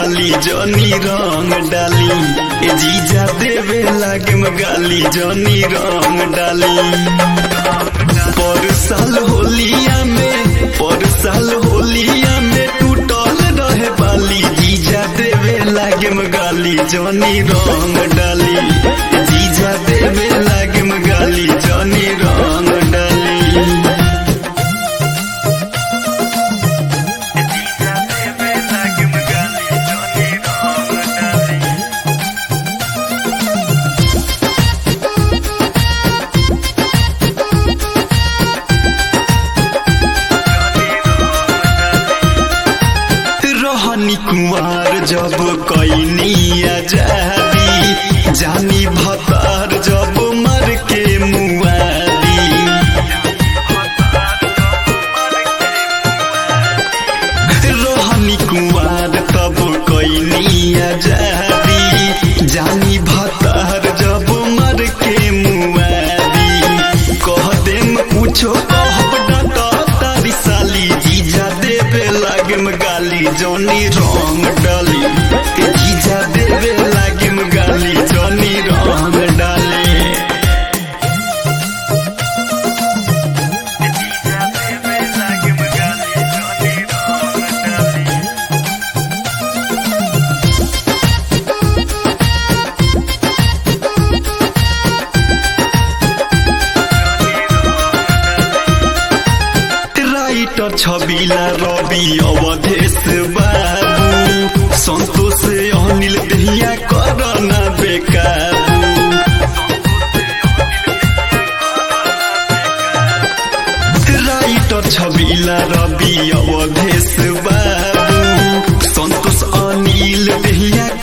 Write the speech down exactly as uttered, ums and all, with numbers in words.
गाली जनी रंग डाली ए जीजा देवे लागे में गाली जनी रंग डाली। पर साल होलिया में पर साल होलिया में टूटल रहे बाली जीजा देवे लागे में गाली जनी रंग डाली जीजा देवे लागे में गाली जनी रंग डाली। कुमार जब कैनी आजादी जानी भतार जब मर के मुआदी। रोहनी कुमार तब कैनी आजादी जानी भतार जब मर के मुआदी। कह देम पूछो कहब डाटा तारी साली जीजा देवे लागे में गाली जनी रंग डाली जीजा देवे लागे में गाली जनी रंग डाली। राइटर छबिला रवि अवधेश बाबू संतोष अनिल दहिया करना बेकाबू। राइटर छबिला रवि अवधेश बाबू संतोष अनिल दहिया